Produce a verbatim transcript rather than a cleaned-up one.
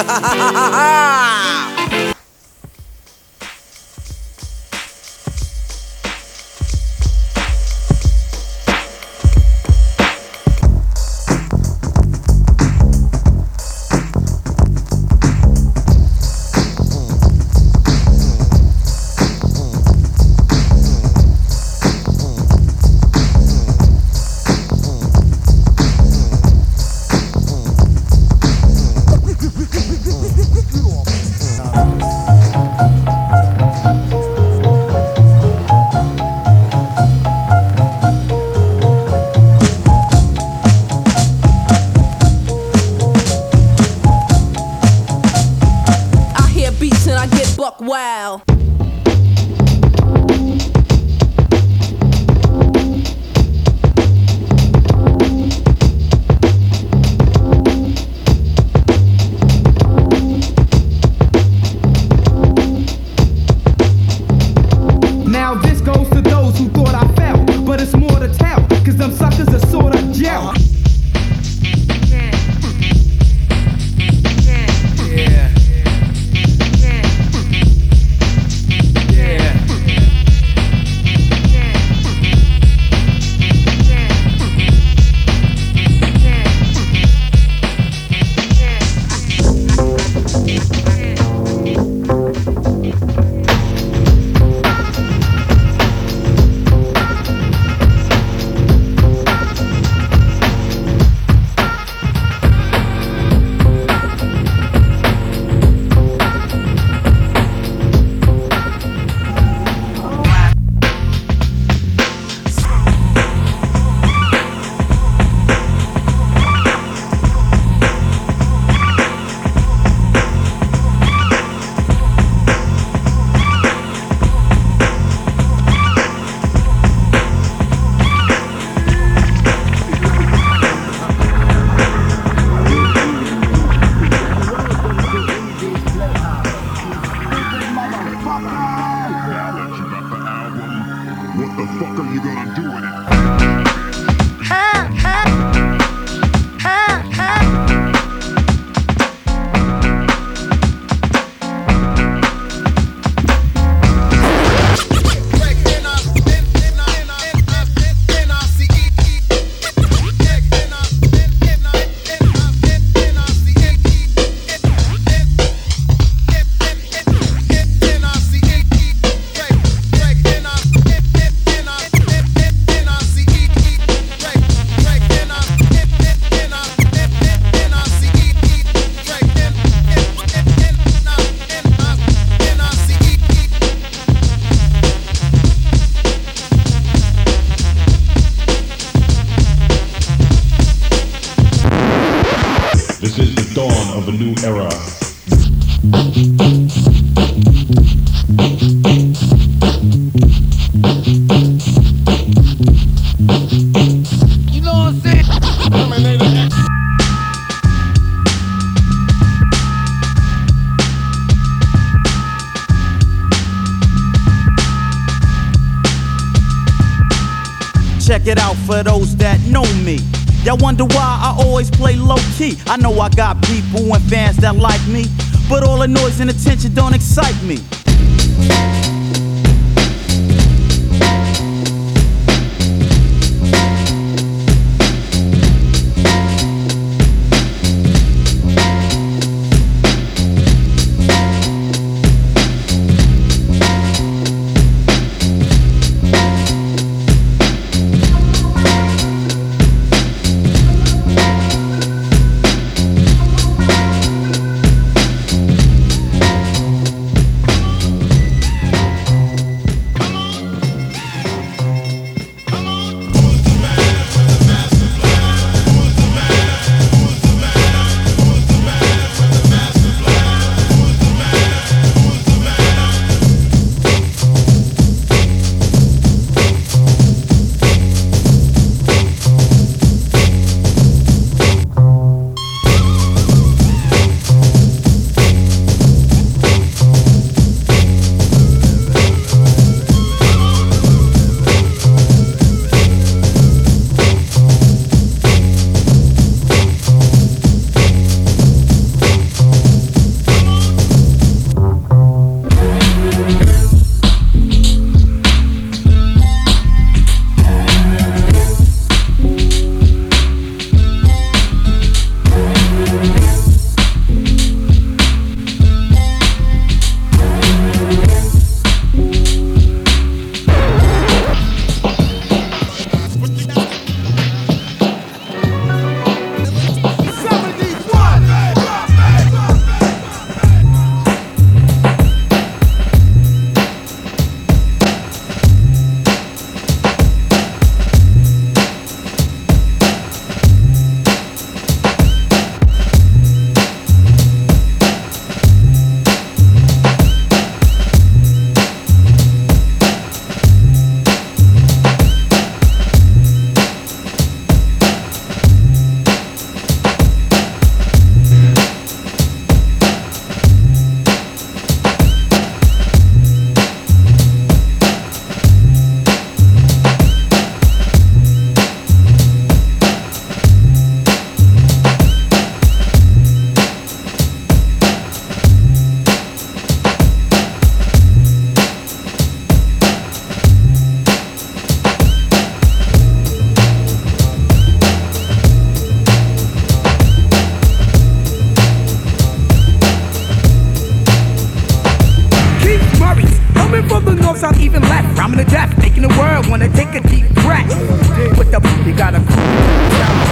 Wow. Now this goes to those who thought I fell, but it's more to tell, cause them suckers are sorta gel. Yeah. What the fuck are you gonna do with it? This is the dawn of a new era. You know what I'm saying? Check it out for those that know me. Y'all wonder why I always play low key. I know I got people and fans that like me, but all the noise and attention don't excite me. I'll even left, rhyming to death, making the world wanna take a deep breath. With the you gotta cool down.